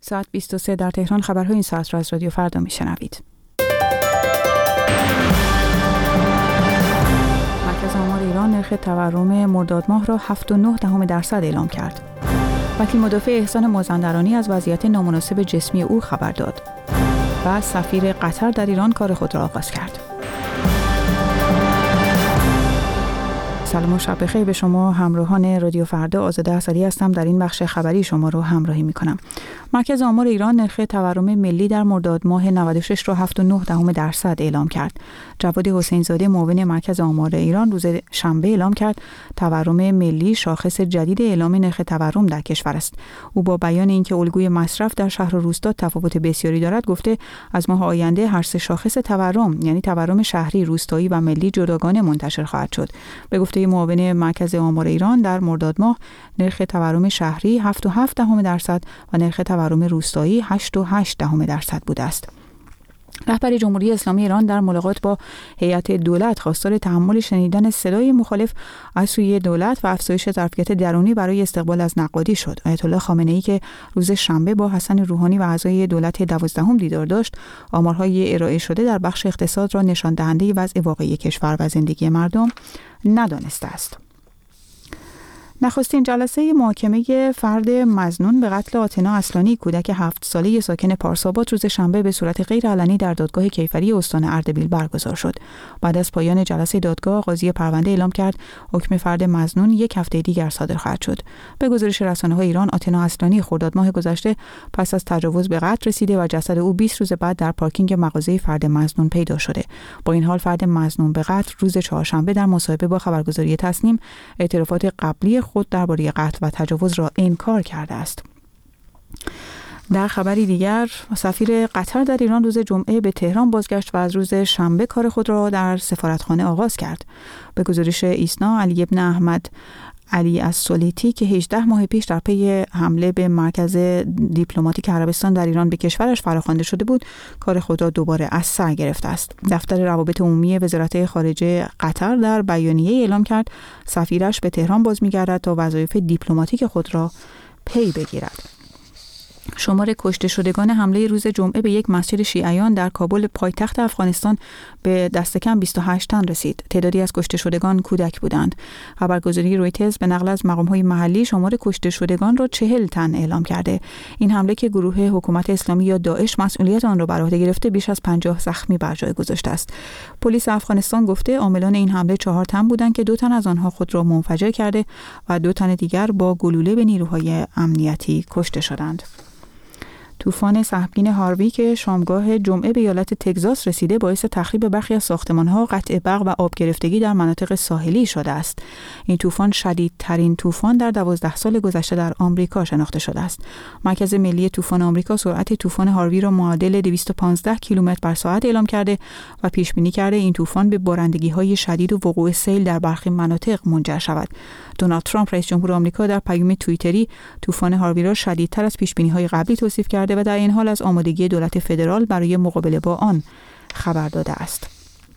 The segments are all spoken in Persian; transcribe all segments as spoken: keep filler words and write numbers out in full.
ساعت بیست و سه در تهران. خبرهای این ساعت را از رادیو فردا میشنوید. مرکز آمار ایران نرخ تورم مرداد ماه را هفت و نه دهم درصد اعلام کرد. وکیل مدافع احسان مازندرانی از وضعیت نامناسب جسمی او خبر داد. و سفیر قطر در ایران کار خود را آغاز کرد. سلام و شب بخیر به شما همراهان رادیو فردا. آزاده اسدی هستم. در این بخش خبری شما رو همراهی می‌کنم. مرکز آمار ایران نرخ تورم ملی در مرداد ماه نود و شش را هفت و نه دهم درصد اعلام کرد. جواد حسین زاده معاون مرکز آمار ایران روز شنبه اعلام کرد تورم ملی شاخص جدید اعلام نرخ تورم در کشور است. او با بیان اینکه الگوی مصرف در شهر و روستا تفاوت بسیاری دارد گفته از ماه آینده هر سه شاخص تورم یعنی تورم شهری، روستایی و ملی جداگانه منتشر خواهد شد. به گفته معاون مرکز آمار ایران در مرداد ماه نرخ تورم شهری هفت و هفت دهم درصد و نرخ تورم روستایی هشت و هشت دهم درصد بوده است. رهبر جمهوری اسلامی ایران در ملاقات با هیئت دولت خواستار تحمل شنیدن صدای مخالف از سوی دولت و افزایش ظرفیت درونی برای استقبال از نقادی شد. آیت الله خامنه‌ای که روز شنبه با حسن روحانی و اعضای دولت دوازدهم دیدار داشت، آمارهای ارائه شده در بخش اقتصاد را نشان دهنده وضع واقعی کشور و زندگی مردم ندانسته است. نخستین جلسه محاکمه فرد مظنون به قتل آتنا اصلانی کودک هفت ساله ساکن پارساباد روز شنبه به صورت غیرعلنی در دادگاه کیفری استان اردبیل برگزار شد. بعد از پایان جلسه دادگاه، قاضی پرونده اعلام کرد حکم فرد مظنون یک هفته دیگر صادر خواهد شد. به گزارش رسانه‌های ایران، آتنا اصلانی خرداد ماه گذشته پس از تجاوز به قتل رسیده و جسد او بیست روز بعد در پارکینگ مغازه فرد مظنون پیدا شده. با این حال فرد مظنون به قتل روز چهارشنبه در مصاحبه با خبرگزاری تصنیم اعترافات قبلی خود درباره قتل و تجاوز را انکار کرده است. در خبری دیگر، سفیر قطر در ایران روز جمعه به تهران بازگشت و از روز شنبه کار خود را در سفارتخانه آغاز کرد. به گزارش ایسنا، علی ابن احمد علی السلیتی که هجده ماه پیش در پی حمله به مرکز دیپلماتیک عربستان در ایران به کشورش فراخوانده شده بود، کار خود را دوباره از سر گرفته است. دفتر روابط عمومی وزارت خارجه قطر در بیانیه اعلام کرد سفیرش به تهران باز می‌گردد تا وظایف دیپلماتیک خود را پی بگیرد. شمار کشته شدگان حمله روز جمعه به یک مسجد شیعیان در کابل پایتخت افغانستان به دست کم بیست و هشت تن رسید. تعدادی از کشته شدگان کودک بودند. خبرگزاری رویترز به نقل از مقام‌های محلی شمار کشته شدگان را چهل تن اعلام کرده. این حمله که گروه حکومت اسلامی یا داعش مسئولیت آن را بر عهده گرفته، بیش از پنجاه زخمی بر جای گذاشته است. پلیس افغانستان گفته عاملان این حمله چهار تن بودند که دو تن از آنها خود را منفجر کرده و دو تن دیگر با گلوله به نیروهای امنیتی کشته شدند. طوفان سهمگین هاروی که شامگاه جمعه به ایالت تگزاس رسیده باعث تخریب برخی از ساختمان‌ها، قطع برق و آب گرفتگی در مناطق ساحلی شده است. این طوفان شدیدترین طوفان در دوازده سال گذشته در آمریکا شناخته شده است. مرکز ملی طوفان آمریکا سرعت طوفان هاروی را معادل دویست و پانزده کیلومتر بر ساعت اعلام کرده و پیش بینی کرده این طوفان به بارندگی‌های شدید و وقوع سیل در برخی مناطق منجر شود. دونالد ترامپ رئیس جمهور آمریکا در پیام توییتری طوفان هاروی را شدیدتر از پیش‌بینی‌های قبلی توصیف کرده و در این حال از آمادگی دولت فدرال برای مقابله با آن خبر داده است.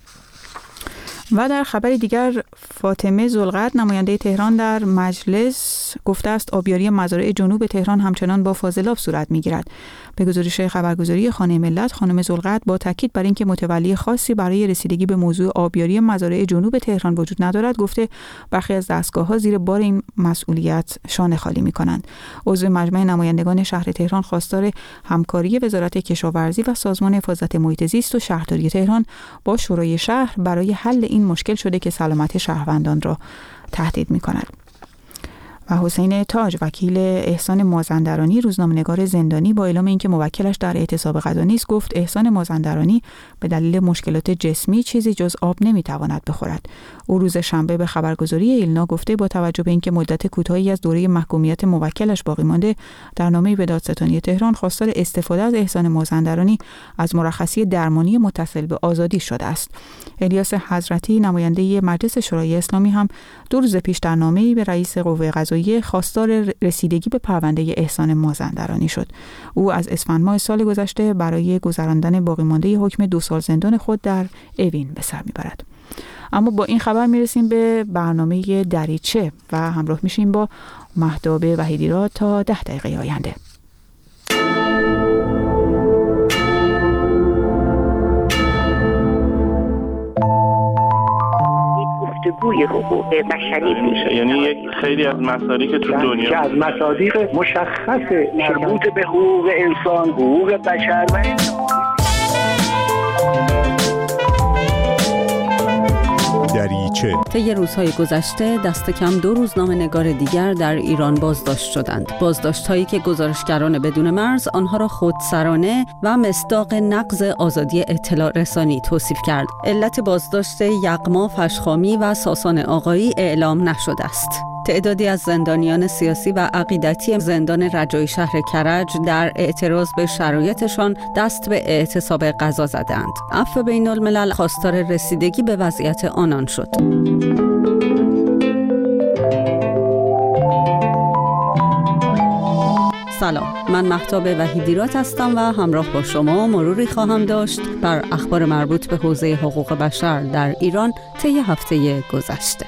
و در خبر دیگر، فاطمه ذوالقعد نماینده تهران در مجلس گفته است آبیاری مزارع جنوب تهران همچنان با فاضلاب صورت می‌گیرد. به گزارش خبرگزاری خانه ملت، خانم ذوالقعد با تاکید بر اینکه متولی خاصی برای رسیدگی به موضوع آبیاری مزارع جنوب تهران وجود ندارد، گفته برخی از دستگاه‌ها زیر بار این مسئولیت شانه خالی می‌کنند. عضو مجمع نمایندگان شهر تهران خواستار همکاری وزارت کشاورزی و سازمان حفاظت محیط زیست و شهرداری تهران با شورای شهر برای حل این مشکل شده که سلامت شهروندان را تهدید می‌کند. و حسین تاج وکیل احسان مازندرانی روزنامه‌نگار زندانی با اعلام اینکه موکلش در اعتصاب غذا نیست گفت احسان مازندرانی به دلیل مشکلات جسمی چیزی جز آب نمیتواند بخورد. او روز شنبه به خبرگزاری ایلنا گفته با توجه به اینکه مدت کوتاهی از دوره محکومیت موکلش باقی مانده، در نامه‌ای به دادستانی تهران خواستار استفاده از احسان مازندرانی از مرخصی درمانی متصل به آزادی شده است. الیاس حضرتی نماینده مجلس شورای اسلامی هم دو روز پیش در نامه‌ای به رئیس قوه قضاییه خواستار رسیدگی به پرونده احسان مازندرانی شد. او از اسفند ماه سال گذشته برای گذراندن باقی مانده حکم دو سال زندان خود در اوین به سر میبرد. اما با این خبر میرسیم به برنامه دریچه و همراه میشیم با مهتاب وحیدی را تا ده دقیقه آینده. بازگوی حقوق بشری میشه. یعنی یک خیلی از مصادیقی که تو دنیا که از مصادیق مشخص مربوط به حقوق انسان، حقوق بشر و دریچه. طی روزهای گذشته دست کم دو روزنامه‌نگار دیگر در ایران بازداشت شدند. بازداشت‌هایی که گزارشگران بدون مرز آنها را خودسرانه و مصداق نقض آزادی اطلاع رسانی توصیف کرد. علت بازداشت یغما فشخامی و ساسان آقایی اعلام نشده است. تعدادی از زندانیان سیاسی و عقیدتی زندان رجایی شهر کرج در اعتراض به شرایطشان دست به اعتصاب غذا زدند. عفو بین الملل خواستار رسیدگی به وضعیت آنان شد. سلام، من مهتاب وحیدیرات هستم و همراه با شما مروری خواهم داشت بر اخبار مربوط به حوزه حقوق بشر در ایران طی هفته گذشته.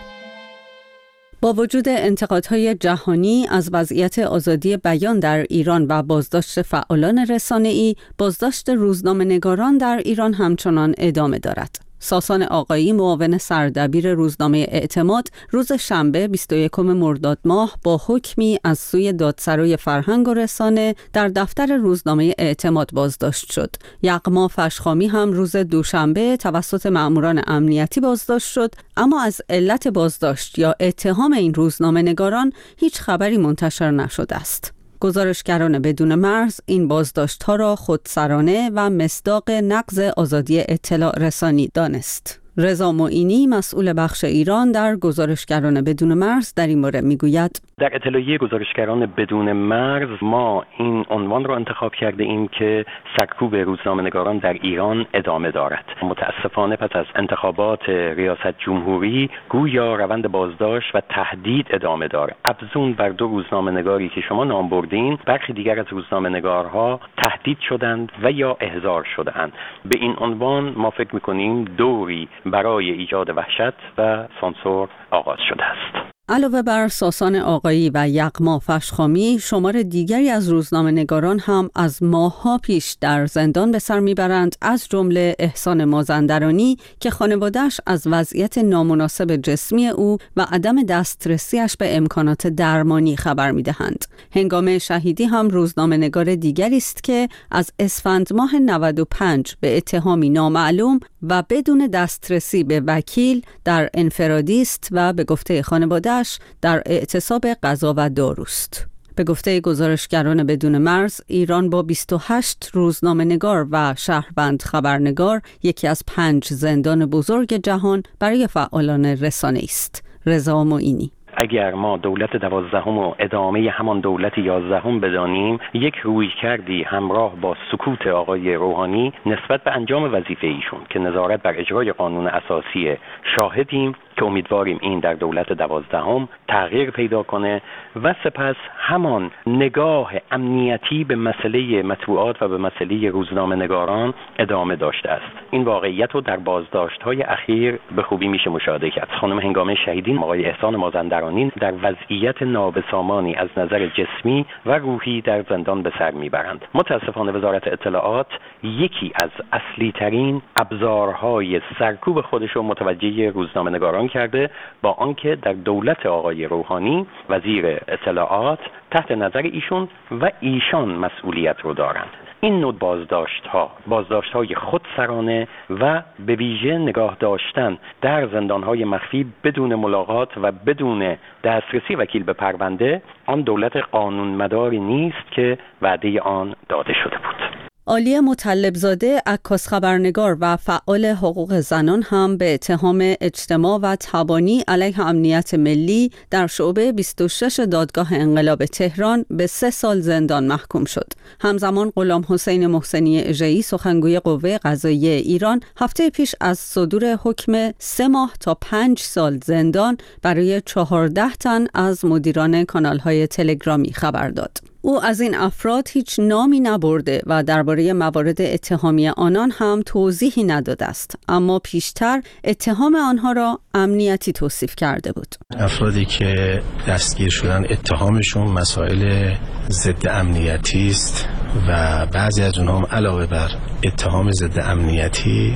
با وجود انتقادهای جهانی از وضعیت آزادی بیان در ایران و بازداشت فعالان رسانه‌ای، بازداشت روزنامه‌نگاران در ایران همچنان ادامه دارد. ساسان آقایی، معاون سردبیر روزنامه اعتماد، روز شنبه بیست و یکم مرداد ماه با حکمی از سوی دادسرای فرهنگ و رسانه در دفتر روزنامه اعتماد بازداشت شد. یغما فشخامی هم روز دوشنبه توسط مأموران امنیتی بازداشت شد، اما از علت بازداشت یا اتهام این روزنامه‌نگاران هیچ خبری منتشر نشده است. گزارشگران بدون مرز این بازداشت‌ها را خودسرانه و مصداق نقض آزادی اطلاع رسانی دانست. رضا معینی مسئول بخش ایران در گزارشگران بدون مرز در این مورد میگوید: در اطلاعیه گزارشگران بدون مرز ما این عنوان را انتخاب کرده ایم که سرکوب روزنامه‌نگاران در ایران ادامه دارد. متاسفانه پس از انتخابات ریاست جمهوری گویا روند بازداشت و تهدید ادامه دارد. افزون بر دو روزنامه‌نگاری که شما نام بردین، برخی دیگر از روزنامه‌نگارها تهدید شدند و یا احضار شدند. به این عنوان ما فکر می‌کنیم دوری برای ایجاد وحشت و سانسور آغاز شده است. علاوه بر ساسان آقایی و یغما فشخامی، شمار دیگری از روزنامه‌نگاران هم از ماه‌ها پیش در زندان به سر میبرند، از جمله احسان مازندرانی که خانواده‌اش از وضعیت نامناسب جسمی او و عدم دسترسیش به امکانات درمانی خبر میدهند. هنگام شهیدی هم روزنامه‌نگار دیگری است که از اسفند ماه نود و پنج به اتهامی نامعلوم و بدون دسترسی به وکیل در انفرادی است و به گفته خانواده در اعتصاب غذا و داروست. به گفته گزارشگران بدون مرز، ایران با بیست و هشت روزنامه‌نگار و شهروند خبرنگار یکی از پنج زندان بزرگ جهان برای فعالان رسانه‌ای است. رضا معینی: اگر ما دولت دوازدهم و ادامه همان دولت یازدهم بدانیم، یک روی کردی همراه با سکوت آقای روحانی نسبت به انجام وظیفه ایشون که نظارت بر اجرای قانون اساسی شاهدیم که امیدواریم این در دولت دوازدهم تغییر پیدا کنه و سپس همان نگاه امنیتی به مسئله مطبوعات و به مسئله روزنامه‌نگاران ادامه داشته است. این واقعیت رو در بازداشت‌های اخیر به خوبی میشه مشاهده کرد. خانم هنگام شهیدین آقای احسان مازندرانی در وضعیت نابسامانی از نظر جسمی و روحی در زندان به سر میبرند. متاسفانه وزارت اطلاعات یکی از اصلی ترین ابزارهای سرکوب خودش رو متوجه روزنامه‌نگاران کرده، با آنکه در دولت آقای روحانی وزیر اطلاعات تحت نظر ایشون و ایشان مسئولیت رو دارند. این نوع بازداشت ها بازداشت های خودسرانه و به ویژه نگاه داشتن در زندان های مخفی بدون ملاقات و بدون دسترسی وکیل به پرونده، آن دولت قانون مداری نیست که وعده آن داده شده بود. عالیه مطلبزاده، عکاس خبرنگار و فعال حقوق زنان هم به اتهام اجتماع و تبانی علیه امنیت ملی در شعبه بیست و شش دادگاه انقلاب تهران به سه سال زندان محکوم شد. همزمان غلام حسین محسنی اژه‌ای، سخنگوی قوه قضاییه ایران، هفته پیش از صدور حکم سه ماه تا پنج سال زندان برای چهارده تن از مدیران کانال‌های تلگرامی خبر داد. او از این افراد هیچ نامی نبرده و درباره موارد اتهامی آنان هم توضیحی نداده است، اما پیشتر اتهام آنها را امنیتی توصیف کرده بود. افرادی که دستگیر شدن اتهامشون مسائل ضد امنیتی است و بعضی از اونها هم علاوه بر اتهام ضد امنیتی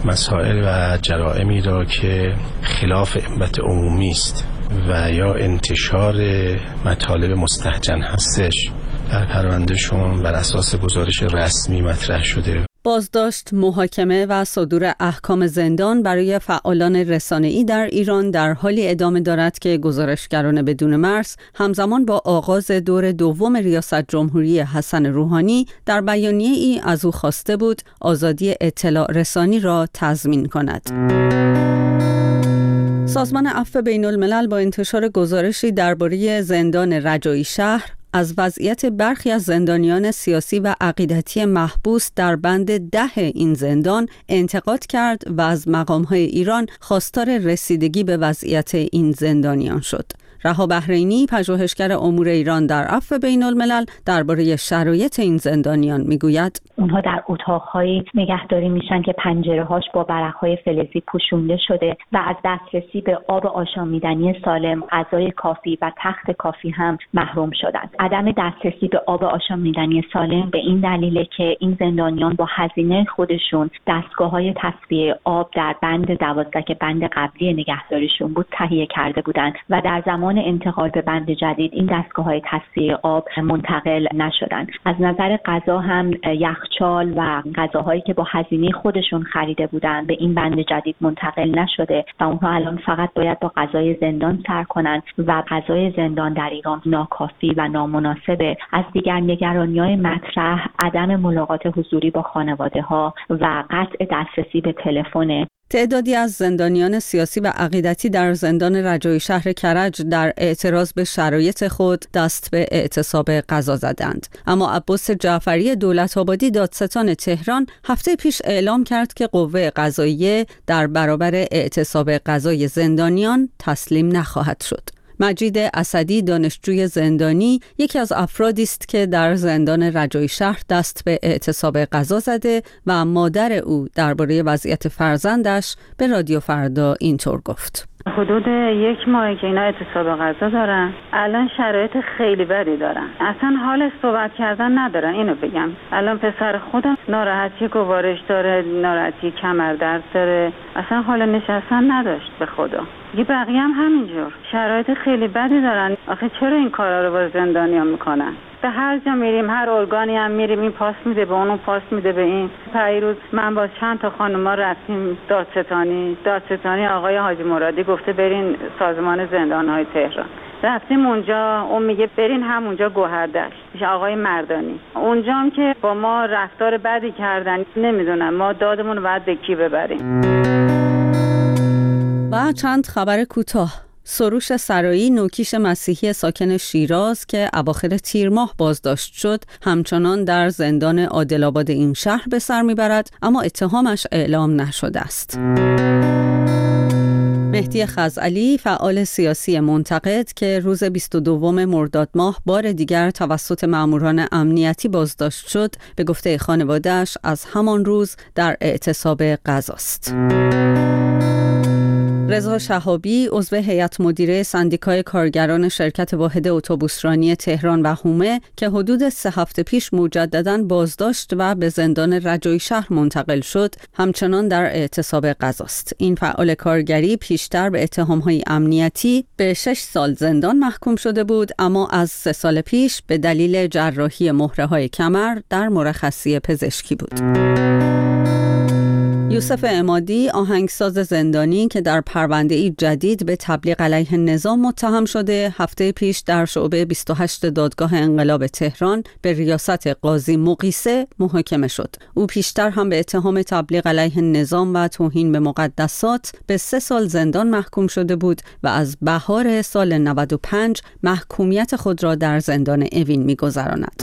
مسائل و جرائمی را که خلاف امت عمومی است و یا انتشار مطالب مستهجن هستش در پروندهشون بر اساس گزارش رسمی مطرح شده. بازداشت، محاکمه و صدور احکام زندان برای فعالان رسانه‌ای در ایران در حالی ادامه دارد که گزارشگران بدون مرز همزمان با آغاز دور دوم ریاست جمهوری حسن روحانی در بیانیه‌ای از او خواسته بود آزادی اطلاع رسانی را تضمین کند. سازمان عفو بین الملل با انتشار گزارشی درباره زندان رجایی شهر از وضعیت برخی از زندانیان سیاسی و عقیدتی محبوس در بند ده این زندان انتقاد کرد و از مقام‌های ایران خواستار رسیدگی به وضعیت این زندانیان شد. رها بحرینی، پژوهشگر امور ایران در عفو بین الملل، درباره شرایط این زندانیان میگوید: اونها در اتاق‌هایی نگهداری میشن که پنجره‌هاش با برق‌های فلزی پوشونده شده و از دسترسی به آب آشامیدنی سالم، غذای کافی و تخت کافی هم محروم شدند. عدم دسترسی به آب آشامیدنی سالم به این دلیله که این زندانیان با هزینه خودشون دستگاه‌های تصفیه آب در بند دوازده که بند قبلی نگهداریشون بود تهیه کرده بودند و در زمان انتقال به بند جدید این دستگاه‌های تصفیه آب منتقل نشدند. از نظر غذا هم یخچال و غذاهایی که با هزینه خودشون خریده بودند به این بند جدید منتقل نشده و اونها الان فقط باید با غذای زندان سر کنند و غذای زندان در ایران ناکافی و نامناسبه. از دیگر نگرانی‌های مطرح عدم ملاقات حضوری با خانواده‌ها و قطع دسترسی به تلفن. تعدادی از زندانیان سیاسی و عقیدتی در زندان رجایی شهر کرج در اعتراض به شرایط خود دست به اعتصاب غذا زدند. اما عباس جعفری دولت‌آبادی دادستان تهران هفته پیش اعلام کرد که قوه قضاییه در برابر اعتصاب غذای زندانیان تسلیم نخواهد شد. مجید اسدی، دانشجوی زندانی، یکی از افرادی است که در زندان رجایی شهر دست به اعتصاب غذا زده و مادر او درباره وضعیت فرزندش به رادیو فردا اینطور گفت: حدود یک ماه که اینا اعتصاب غذا دارن، الان شرایط خیلی بدی دارن، اصلا حال صحبت کردن ندارن. اینو بگم الان پسر خودم ناراحتی گوارش داره، ناراحتی کمر درد داره، اصلا حال نشستن نداشت. به خدا یه بقیه هم همینجور شرایط خیلی بدی دارن. آخه چرا این کارا رو با زندانیان میکنن؟ به هر جا میریم، هر ارگانی هم میریم، این پاس میده به اون، پاس میده به این. پیروز من با چند تا خانوما رفتیم دادستانی دادستانی آقای حاجی مرادی گفته برین سازمان زندانهای تهران. رفتیم اونجا، اون میگه برین همونجا گوهردشت، آقای مردانی. اونجا هم که با ما رفتار بدی کردن، نمیدونم ما دادمون رو باید به کی ببریم. و چند خبر کوتاه. سروش سرایی، نوکیش مسیحی ساکن شیراز که اواخر تیر ماه بازداشت شد، همچنان در زندان عادل‌آباد این شهر به سر میبرد، اما اتهامش اعلام نشده است. مهدی خزعلی، فعال سیاسی منتقد که روز بیست و دوم مرداد ماه بار دیگر توسط ماموران امنیتی بازداشت شد، به گفته خانواده‌اش از همان روز در اعتصاب غذاست. رضا شهابی، عضو هیئت مدیره سندیکای کارگران شرکت واحد اتوبوسرانی تهران و هومه که حدود سه هفته پیش مجدداً بازداشت و به زندان رجایی شهر منتقل شد، همچنان در اعتصاب غذاست. این فعال کارگری پیشتر به اتهام‌های امنیتی به شش سال زندان محکوم شده بود، اما از سه سال پیش به دلیل جراحی مهره‌های کمر در مرخصی پزشکی بود. یوسف عمادی، آهنگساز زندانی که در پرونده‌ای جدید به تبلیغ علیه نظام متهم شده، هفته پیش در شعبه بیست و هشت دادگاه انقلاب تهران به ریاست قاضی مقیسه محاکمه شد. او پیشتر هم به اتهام تبلیغ علیه نظام و توهین به مقدسات به سه سال زندان محکوم شده بود و از بهار سال نود و پنج محکومیت خود را در زندان اوین می‌گذراند.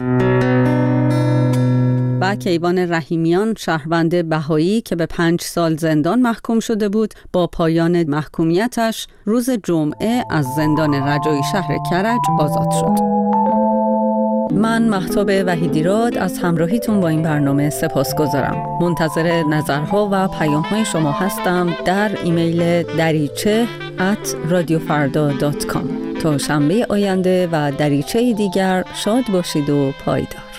و کیوان رحیمیان، شهروند بهایی که به پنج سال زندان محکوم شده بود، با پایان محکومیتش روز جمعه از زندان رجایی شهر کرج آزاد شد. من مهتاب وحیدیراد از همراهیتون با این برنامه سپاسگزارم. منتظر نظرها و پیام‌های شما هستم در ایمیل دریچه ات رادیو فردا دات کام. تا شنبه آینده و دریچه دیگر شاد باشید و پایدار.